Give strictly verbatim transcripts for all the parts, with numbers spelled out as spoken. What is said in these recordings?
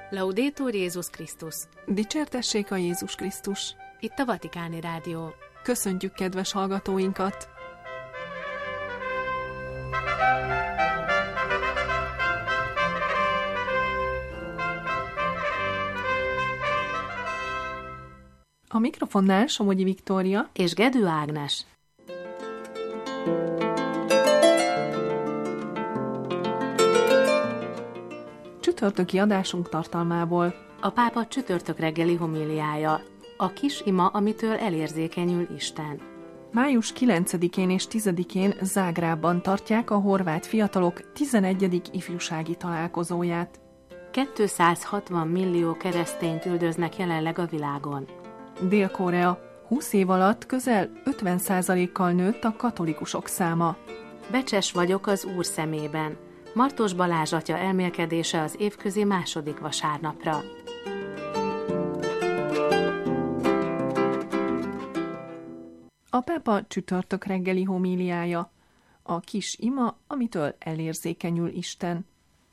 Laudetur Jézus Krisztus! Dicsértessék a Jézus Krisztus! Itt a Vatikáni Rádió. Köszöntjük kedves hallgatóinkat! A mikrofonnál Somogyi Viktória és Gedő Ágnes. Csütörtöki adásunk tartalmából. A pápa csütörtök reggeli homíliája. A kis ima, amitől elérzékenyül Isten. május kilencedikén és tizedikén Zágrábban tartják a horvát fiatalok tizenegyedik ifjúsági találkozóját. kétszázhatvan millió keresztényt üldöznek jelenleg a világon. Dél-Korea húsz év alatt közel ötven százalékkal nőtt a katolikusok száma. Becses vagyok az Úr szemében. Martos Balázs atya elmélkedése az évközi második vasárnapra. A pápa csütörtök reggeli homíliája. A kis ima, amitől elérzékenyül Isten.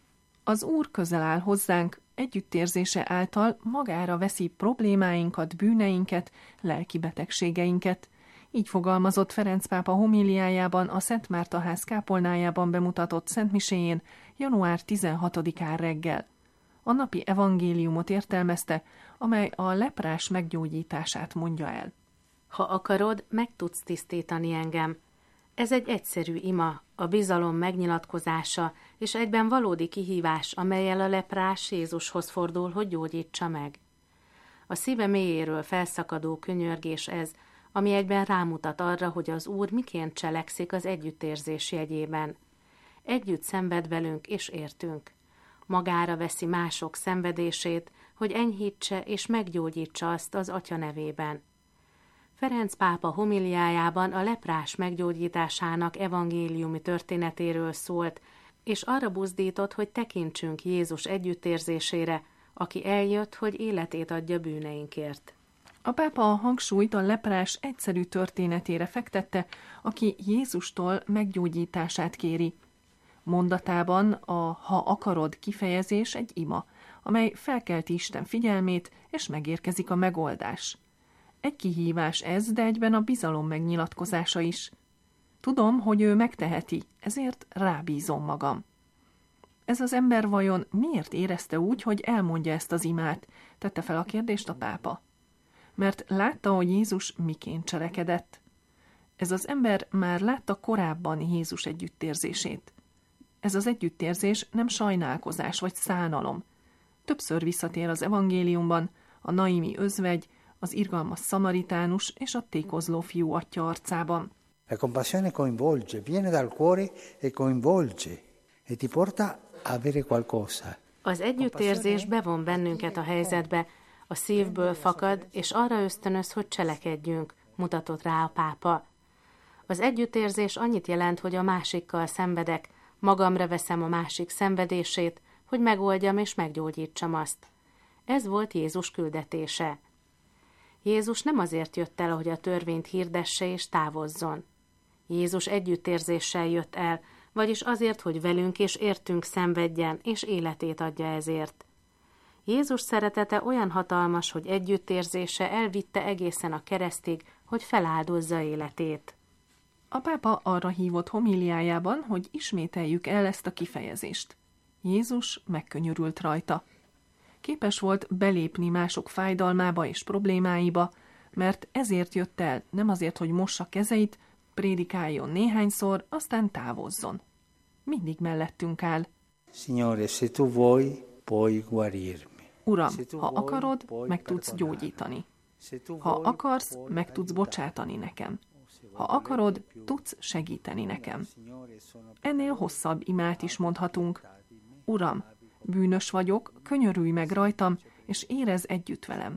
Az Úr közel áll hozzánk, együttérzése által magára veszi problémáinkat, bűneinket, lelki betegségeinket. Így fogalmazott Ferenc pápa homíliájában a Szent Márta ház kápolnájában bemutatott szentmiséjén január tizenhatodikán reggel. A napi evangéliumot értelmezte, amely a leprás meggyógyítását mondja el. Ha akarod, meg tudsz tisztítani engem. Ez egy egyszerű ima, a bizalom megnyilatkozása, és egyben valódi kihívás, amellyel a leprás Jézushoz fordul, hogy gyógyítsa meg. A szíve mélyéről felszakadó könyörgés ez, ami egyben rámutat arra, hogy az Úr miként cselekszik az együttérzés jegyében. Együtt szenved velünk és értünk. Magára veszi mások szenvedését, hogy enyhítse és meggyógyítsa azt az Atya nevében. Ferenc pápa homiliájában a leprás meggyógyításának evangéliumi történetéről szólt, és arra buzdított, hogy tekintsünk Jézus együttérzésére, aki eljött, hogy életét adja bűneinkért. A pápa a hangsúlyt a leprás egyszerű történetére fektette, aki Jézustól meggyógyítását kéri. Mondatában a ha akarod kifejezés egy ima, amely felkelti Isten figyelmét, és megérkezik a megoldás. Egy kihívás ez, de egyben a bizalom megnyilatkozása is. Tudom, hogy ő megteheti, ezért rábízom magam. Ez az ember vajon miért érezte úgy, hogy elmondja ezt az imát? Tette fel a kérdést a pápa. Mert látta, hogy Jézus miként cselekedett. Ez az ember már látta korábban Jézus együttérzését. Ez az együttérzés nem sajnálkozás vagy szánalom. Többször visszatér az evangéliumban a naimi özvegy, az irgalmas szamaritánus és a tékozló fiú atya arcában. La compassione coinvolge, viene dal cuore e coinvolge e ti porta a avere qualcosa. Az együttérzés bevon bennünket a helyzetbe, a szívből fakad, és arra ösztönöz, hogy cselekedjünk, mutatott rá a pápa. Az együttérzés annyit jelent, hogy a másikkal szenvedek, magamra veszem a másik szenvedését, hogy megoldjam és meggyógyítsam azt. Ez volt Jézus küldetése. Jézus nem azért jött el, hogy a törvényt hirdesse és távozzon. Jézus együttérzéssel jött el, vagyis azért, hogy velünk és értünk szenvedjen, és életét adja ezért. Jézus szeretete olyan hatalmas, hogy együttérzése elvitte egészen a keresztig, hogy feláldozza életét. A pápa arra hívott homíliájában, hogy ismételjük el ezt a kifejezést. Jézus megkönyörült rajta. Képes volt belépni mások fájdalmába és problémáiba, mert ezért jött el, nem azért, hogy mossa kezeit, prédikáljon néhányszor, aztán távozzon. Mindig mellettünk áll. Signore, se tu vuoi, puoi guarirmi. Uram, ha akarod, meg tudsz gyógyítani. Ha akarsz, meg tudsz bocsátani nekem. Ha akarod, tudsz segíteni nekem. Ennél hosszabb imát is mondhatunk. Uram, bűnös vagyok, könyörülj meg rajtam, és érezz együtt velem.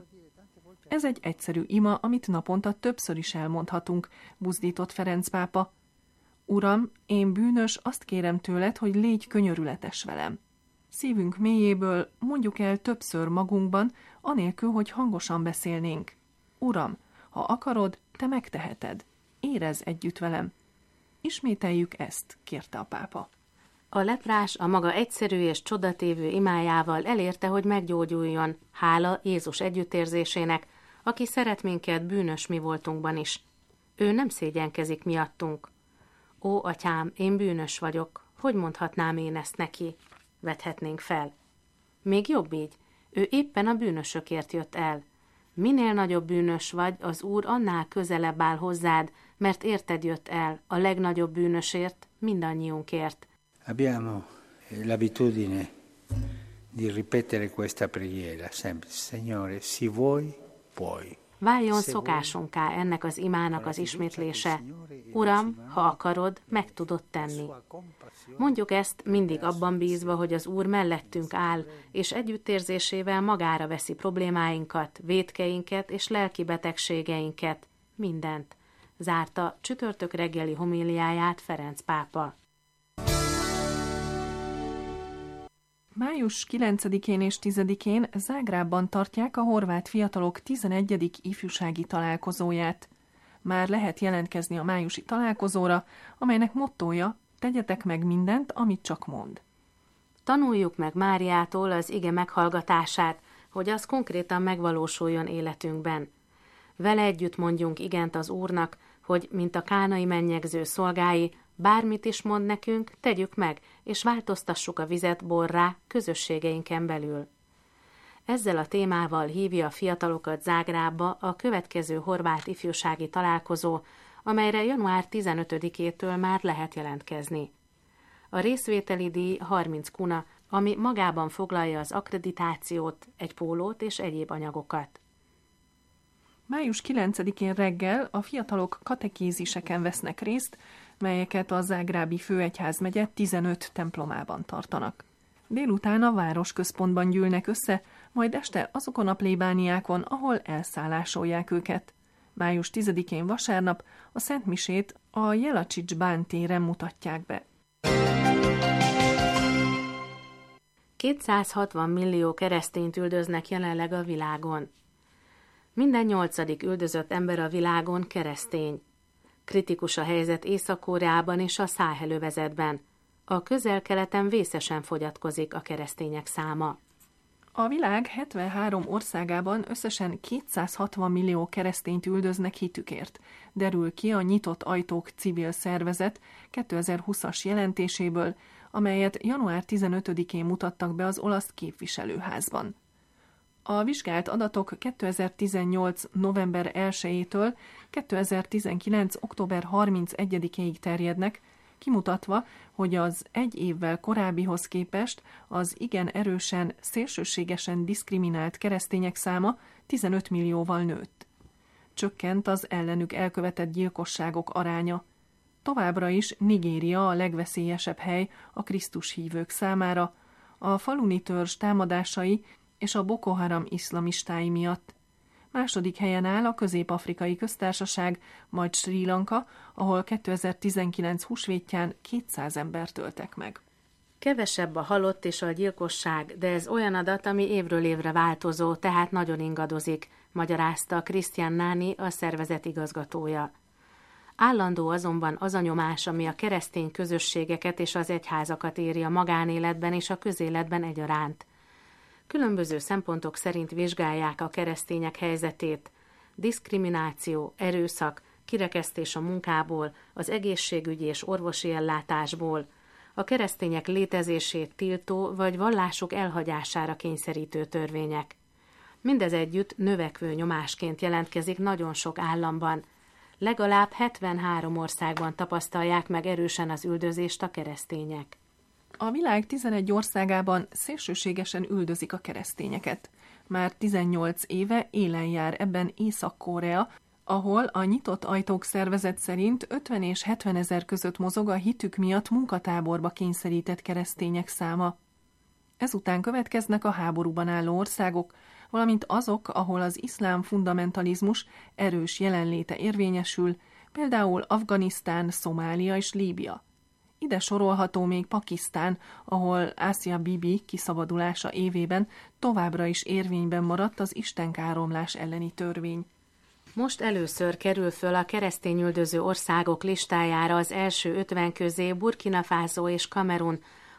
Ez egy egyszerű ima, amit naponta többször is elmondhatunk, buzdított Ferenc pápa. Uram, én bűnös, azt kérem tőled, hogy légy könyörületes velem. Szívünk mélyéből mondjuk el többször magunkban, anélkül, hogy hangosan beszélnénk. Uram, ha akarod, te megteheted. Érezz együtt velem. Ismételjük ezt, kérte a pápa. A leprás a maga egyszerű és csodatévő imájával elérte, hogy meggyógyuljon, hála Jézus együttérzésének, aki szeret minket bűnös mi voltunkban is. Ő nem szégyenkezik miattunk. Ó, atyám, én bűnös vagyok, hogy mondhatnám én ezt neki? Vethetnénk fel. Még jobb így, ő éppen a bűnösökért jött el. Minél nagyobb bűnös vagy, az Úr annál közelebb áll hozzád, mert érted jött el, a legnagyobb bűnösért, mindannyiunkért. Abbiamo l'abitudine di ripetere questa preghiera sempre. Signore, se vuoi, puoi. Váljon szokásunká ennek az imának az ismétlése. Uram, ha akarod, meg tudod tenni. Mondjuk ezt mindig abban bízva, hogy az Úr mellettünk áll, és együttérzésével magára veszi problémáinkat, vétkeinket és lelki betegségeinket, mindent. Zárta csütörtök reggeli homíliáját Ferenc pápa. Május kilencedikén és tizedikén Zágrábban tartják a horvát fiatalok tizenegyedik ifjúsági találkozóját. Már lehet jelentkezni a májusi találkozóra, amelynek mottója: tegyetek meg mindent, amit csak mond. Tanuljuk meg Máriától az ige meghallgatását, hogy az konkrétan megvalósuljon életünkben. Vele együtt mondjunk igent az Úrnak, hogy, mint a kánai mennyegző szolgái, bármit is mond nekünk, tegyük meg, és változtassuk a vizet borrá közösségeinken belül. Ezzel a témával hívja a fiatalokat Zágrábba a következő horvát ifjúsági találkozó, amelyre január tizenötödikétől már lehet jelentkezni. A részvételi díj harminc kuna, ami magában foglalja az akkreditációt, egy pólót és egyéb anyagokat. Május kilencedikén reggel a fiatalok katekéziseken vesznek részt, melyeket a zágrábi főegyházmegye tizenöt templomában tartanak. Délután a városközpontban gyűlnek össze, majd este azokon a plébániákon, ahol elszállásolják őket. Május tizedikén vasárnap a szentmisét a Jelacsics bántéren mutatják be. kétszázhatvan millió keresztényt üldöznek jelenleg a világon. Minden nyolcadik üldözött ember a világon keresztény. Kritikus a helyzet Észak-Koreában és a Száhel-övezetben. A Közel-Keleten vészesen fogyatkozik a keresztények száma. A világ hetvenhárom országában összesen kétszázhatvan millió keresztényt üldöznek hitükért, derül ki a Nyitott Ajtók civil szervezet kétezer-húszas jelentéséből, amelyet január tizenötödikén mutattak be az olasz képviselőházban. A vizsgált adatok kétezer-tizennyolc november elsejétől kétezer-tizenkilenc október harmincegyedikéig terjednek, kimutatva, hogy az egy évvel korábbihoz képest az igen erősen, szélsőségesen diszkriminált keresztények száma tizenöt millióval nőtt. Csökkent az ellenük elkövetett gyilkosságok aránya. Továbbra is Nigéria a legveszélyesebb hely a Krisztus hívők számára, a faluni törzs támadásai és a Boko Haram iszlamistái miatt. Második helyen áll a Közép-Afrikai Köztársaság, majd Srí Lanka, ahol kétezer-tizenkilenc húsvétján kétszáz embert öltek meg. Kevesebb a halott és a gyilkosság, de ez olyan adat, ami évről évre változó, tehát nagyon ingadozik, magyarázta Christian Nani, a szervezet igazgatója. Állandó azonban az a nyomás, ami a keresztény közösségeket és az egyházakat éri a magánéletben és a közéletben egyaránt. Különböző szempontok szerint vizsgálják a keresztények helyzetét. Diszkrimináció, erőszak, kirekesztés a munkából, az egészségügyi és orvosi ellátásból, a keresztények létezését tiltó vagy vallásuk elhagyására kényszerítő törvények. Mindez együtt növekvő nyomásként jelentkezik nagyon sok államban. Legalább hetvenhárom országban tapasztalják meg erősen az üldözést a keresztények. A világ tizenegy országában szélsőségesen üldözik a keresztényeket. Már tizennyolc éve élen jár ebben Észak-Korea, ahol a Nyitott Ajtók szervezet szerint ötven és hetven ezer között mozog a hitük miatt munkatáborba kényszerített keresztények száma. Ezután következnek a háborúban álló országok, valamint azok, ahol az iszlám fundamentalizmus erős jelenléte érvényesül, például Afganisztán, Szomália és Líbia. Ide sorolható még Pakisztán, ahol Asia Bibi kiszabadulása évében továbbra is érvényben maradt az istenkáromlás elleni törvény. Most először kerül föl a keresztényüldöző országok listájára az első ötven közé Burkina Faso és Kamerun,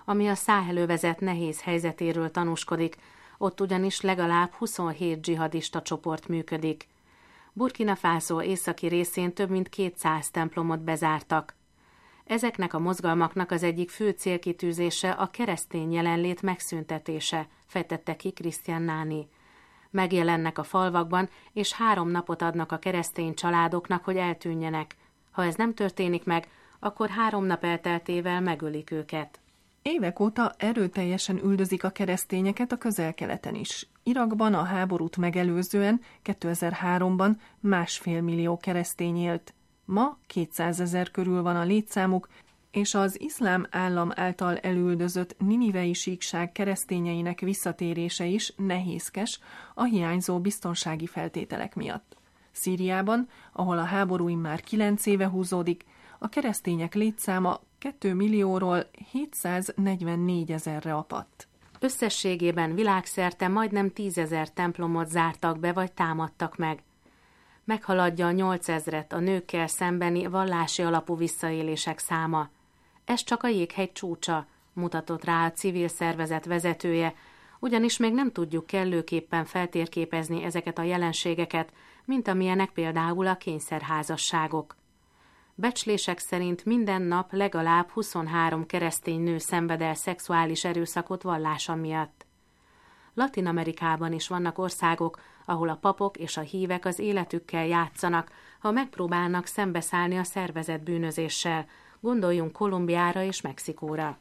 ami a Száhelövezet nehéz helyzetéről tanúskodik, ott ugyanis legalább huszonhét dzsihadista csoport működik. Burkina Faso északi részén több mint kétszáz templomot bezártak. Ezeknek a mozgalmaknak az egyik fő célkitűzése a keresztény jelenlét megszüntetése, fejtette ki Christian Nani. Megjelennek a falvakban, és három napot adnak a keresztény családoknak, hogy eltűnjenek. Ha ez nem történik meg, akkor három nap elteltével megölik őket. Évek óta erőteljesen üldözik a keresztényeket a Közel-Keleten is. Irakban a háborút megelőzően kétezer-háromban másfél millió keresztény élt. Ma kétszázezer körül van a létszámuk, és az iszlám állam által elüldözött ninivei síkság keresztényeinek visszatérése is nehézkes a hiányzó biztonsági feltételek miatt. Szíriában, ahol a háború immár kilenc éve húzódik, a keresztények létszáma két millióról hétszáznegyvennégyezerre apadt. Összességében világszerte majdnem tízezer templomot zártak be vagy támadtak meg. Meghaladja a nyolcezret a nőkkel szembeni vallási alapú visszaélések száma. Ez csak a jéghegy csúcsa, mutatott rá a civil szervezet vezetője, ugyanis még nem tudjuk kellőképpen feltérképezni ezeket a jelenségeket, mint amilyenek például a kényszerházasságok. Becslések szerint minden nap legalább huszonhárom keresztény nő szenved el szexuális erőszakot vallása miatt. Latin-Amerikában is vannak országok, ahol a papok és a hívek az életükkel játszanak, ha megpróbálnak szembeszállni a szervezett bűnözéssel. Gondoljunk Kolumbiára és Mexikóra.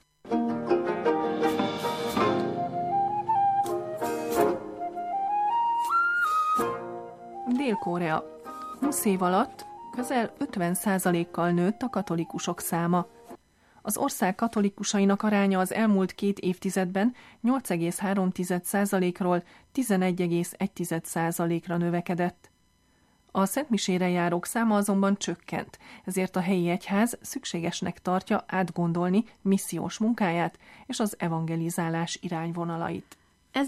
Dél-Korea. húsz év alatt közel ötven százalékkal nőtt a katolikusok száma. Az ország katolikusainak aránya az elmúlt két évtizedben nyolc egész három százalékról tizenegy egész egy százalékra növekedett. A szentmisére járók száma azonban csökkent, ezért a helyi egyház szükségesnek tartja átgondolni missziós munkáját és az evangelizálás irányvonalait.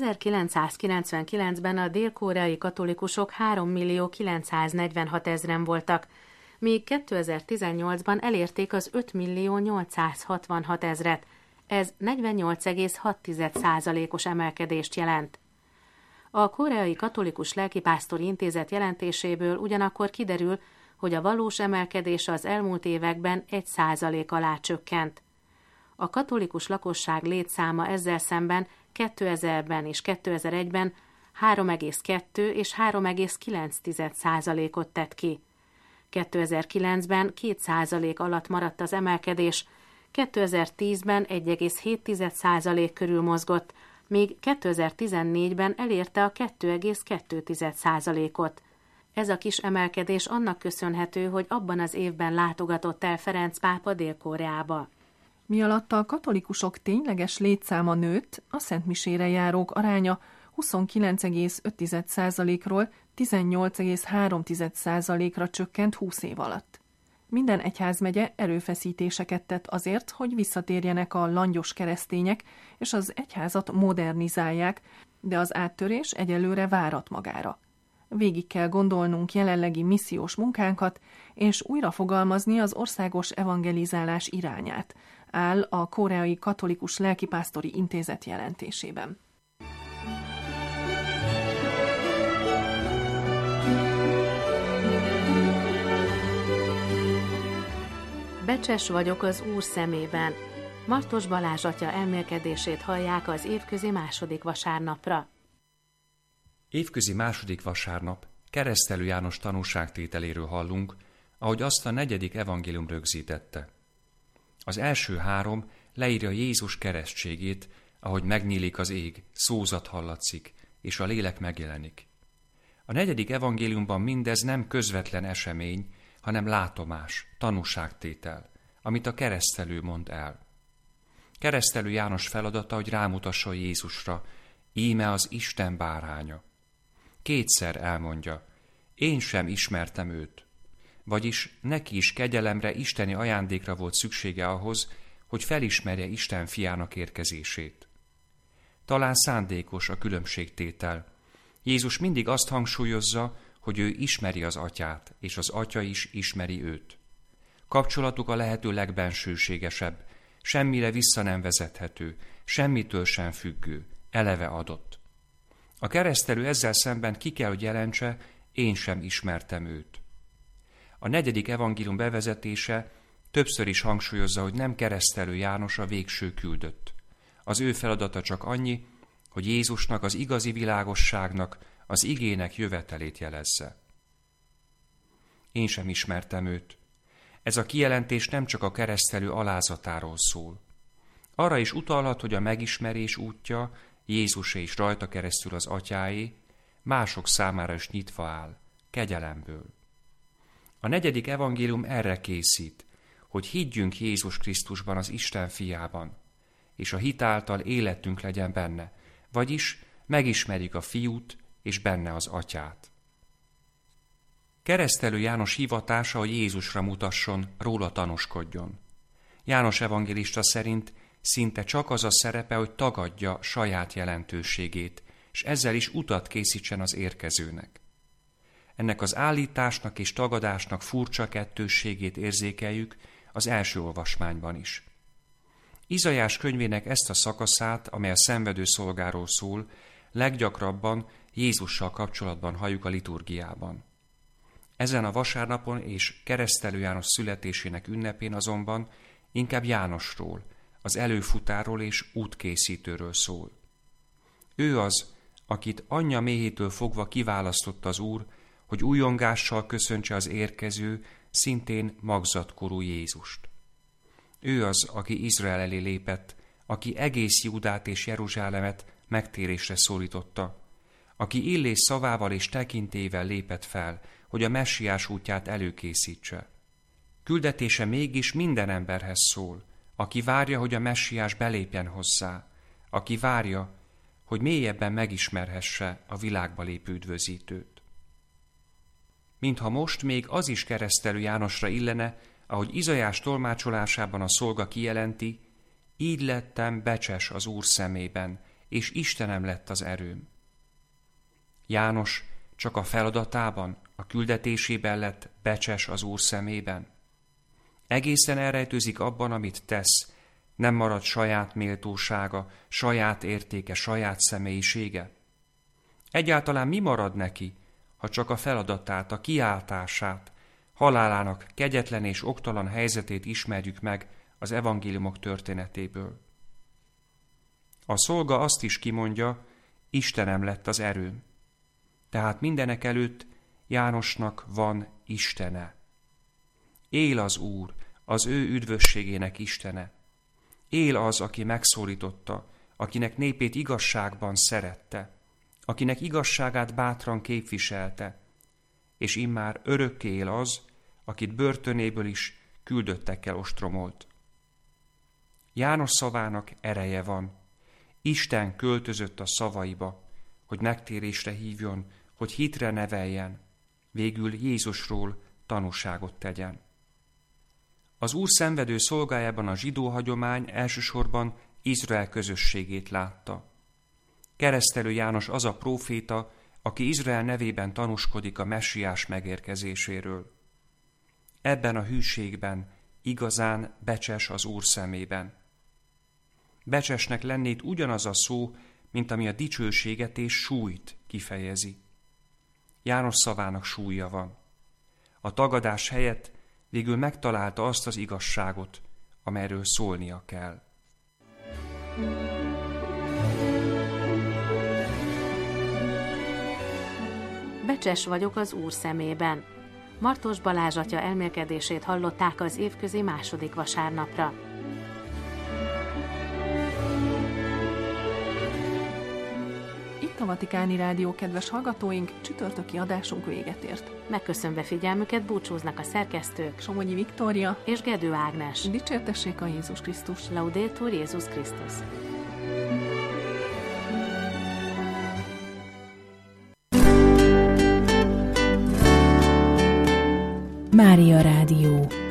ezerkilencszázkilencvenkilencben a dél-koreai katolikusok három millió kilencszáznegyvenhat ezren voltak, míg kétezer-tizennyolcban elérték az öt millió nyolcszázhatvanhat ezret. Ez negyvennyolc egész hat százalékos emelkedést jelent. A Koreai Katolikus Lelkipásztori Intézet jelentéséből ugyanakkor kiderül, hogy a valós emelkedés az elmúlt években egy százalék alá csökkent. A katolikus lakosság létszáma ezzel szemben kétezerben és kétezer-egyben három egész kettő és három egész kilenc százalékot tett ki. kétezer-kilencben két százalék alatt maradt az emelkedés, kétezer-tízben egy egész hét százalék körül mozgott, míg kétezer-tizennégyben elérte a két egész kettő százalékot. Ez a kis emelkedés annak köszönhető, hogy abban az évben látogatott el Ferenc pápa Dél-Koreába. Mi alatt a katolikusok tényleges létszáma nőtt, a szentmisére járók aránya huszonkilenc egész öt százalékról tizennyolc egész három százalékra csökkent húsz év alatt. Minden egyházmegye erőfeszítéseket tett azért, hogy visszatérjenek a langyos keresztények, és az egyházat modernizálják, de az áttörés egyelőre várat magára. Végig kell gondolnunk jelenlegi missziós munkánkat, és újra fogalmazni az országos evangelizálás irányát, áll a Koreai Katolikus Lelkipásztori Intézet jelentésében. Becses vagyok az Úr szemében. Martos Balázs atya elmélkedését hallják az évközi második vasárnapra. Évközi második vasárnap Keresztelő János tanúságtételéről hallunk, ahogy azt a negyedik evangélium rögzítette. Az első három leírja Jézus keresztségét, ahogy megnyílik az ég, szózat hallatszik, és a lélek megjelenik. A negyedik evangéliumban mindez nem közvetlen esemény, hanem látomás, tanúságtétel, amit a keresztelő mond el. Keresztelő János feladata, hogy rámutasson Jézusra, íme az Isten báránya. Kétszer elmondja, én sem ismertem őt. Vagyis neki is kegyelemre, isteni ajándékra volt szüksége ahhoz, hogy felismerje Isten fiának érkezését. Talán szándékos a különbségtétel. Jézus mindig azt hangsúlyozza, hogy ő ismeri az atyát, és az atya is ismeri őt. Kapcsolatuk a lehető legbensőségesebb, semmire vissza nem vezethető, semmitől sem függő, eleve adott. A keresztelő ezzel szemben ki kell, hogy jelentse, én sem ismertem őt. A negyedik evangélium bevezetése többször is hangsúlyozza, hogy nem keresztelő János a végső küldött. Az ő feladata csak annyi, hogy Jézusnak, az igazi világosságnak, az igének jövetelét jelezze. Én sem ismertem őt. Ez a kijelentés nem csak a keresztelő alázatáról szól. Arra is utalhat, hogy a megismerés útja, Jézusé és rajta keresztül az atyáé, mások számára is nyitva áll, kegyelemből. A negyedik evangélium erre készít, hogy higgyünk Jézus Krisztusban, az Isten fiában, és a hit által életünk legyen benne, vagyis megismerjük a fiút és benne az atyát. Keresztelő János hivatása, hogy Jézusra mutasson, róla tanúskodjon. János evangélista szerint szinte csak az a szerepe, hogy tagadja saját jelentőségét, és ezzel is utat készítsen az érkezőnek. Ennek az állításnak és tagadásnak furcsa kettősségét érzékeljük az első olvasmányban is. Izaiás könyvének ezt a szakaszát, amely a szenvedő szolgáról szól, leggyakrabban Jézussal kapcsolatban halljuk a liturgiában. Ezen a vasárnapon és keresztelő János születésének ünnepén azonban inkább Jánosról, az előfutáról és útkészítőről szól. Ő az, akit anyja méhétől fogva kiválasztott az Úr, hogy újongással köszöntse az érkező, szintén magzatkorú Jézust. Ő az, aki Izrael elé lépett, aki egész Júdát és Jeruzsálemet megtérésre szólította, aki illés szavával és tekintével lépett fel, hogy a messiás útját előkészítse. Küldetése mégis minden emberhez szól, aki várja, hogy a messiás belépjen hozzá, aki várja, hogy mélyebben megismerhesse a világba lépő üdvözítőt. Mintha most még az is keresztelő Jánosra illene, ahogy Izaiás tolmácsolásában a szolga kijelenti, így lettem becses az Úr szemében, és Istenem lett az erőm. János csak a feladatában, a küldetésében lett becses az Úr szemében. Egészen elrejtőzik abban, amit tesz, nem marad saját méltósága, saját értéke, saját személyisége. Egyáltalán mi marad neki, ha csak a feladatát, a kiáltását, halálának kegyetlen és oktalan helyzetét ismerjük meg az evangéliumok történetéből? A szolga azt is kimondja, Istenem lett az erőm. Tehát mindenek előtt Jánosnak van Istene. Él az Úr, az ő üdvösségének Istene. Él az, aki megszólította, akinek népét igazságban szerette, akinek igazságát bátran képviselte, és immár örökké él az, akit börtönéből is küldöttekkel ostromolt. János szavának ereje van. Isten költözött a szavaiba, hogy megtérésre hívjon, hogy hitre neveljen, végül Jézusról tanúságot tegyen. Az Úr szenvedő szolgájában a zsidó hagyomány elsősorban Izrael közösségét látta. Keresztelő János az a próféta, aki Izrael nevében tanúskodik a messiás megérkezéséről. Ebben a hűségben igazán becses az Úr szemében. Becsesnek lennét ugyanaz a szó, mint ami a dicsőséget és súlyt kifejezi. János szavának súlya van. A tagadás helyett végül megtalálta azt az igazságot, amelyről szólnia kell. Becses vagyok az Úr szemében. Martos Balázs atya elmélkedését hallották az évközi második vasárnapra. Itt a Vatikáni Rádió, kedves hallgatóink, csütörtöki adásunk véget ért. Megköszönve figyelmüket búcsúznak a szerkesztők Somogyi Viktória és Gedő Ágnes. Dicsértessék a Jézus Krisztus! Laudetur Jézus Krisztus! Mária Rádió.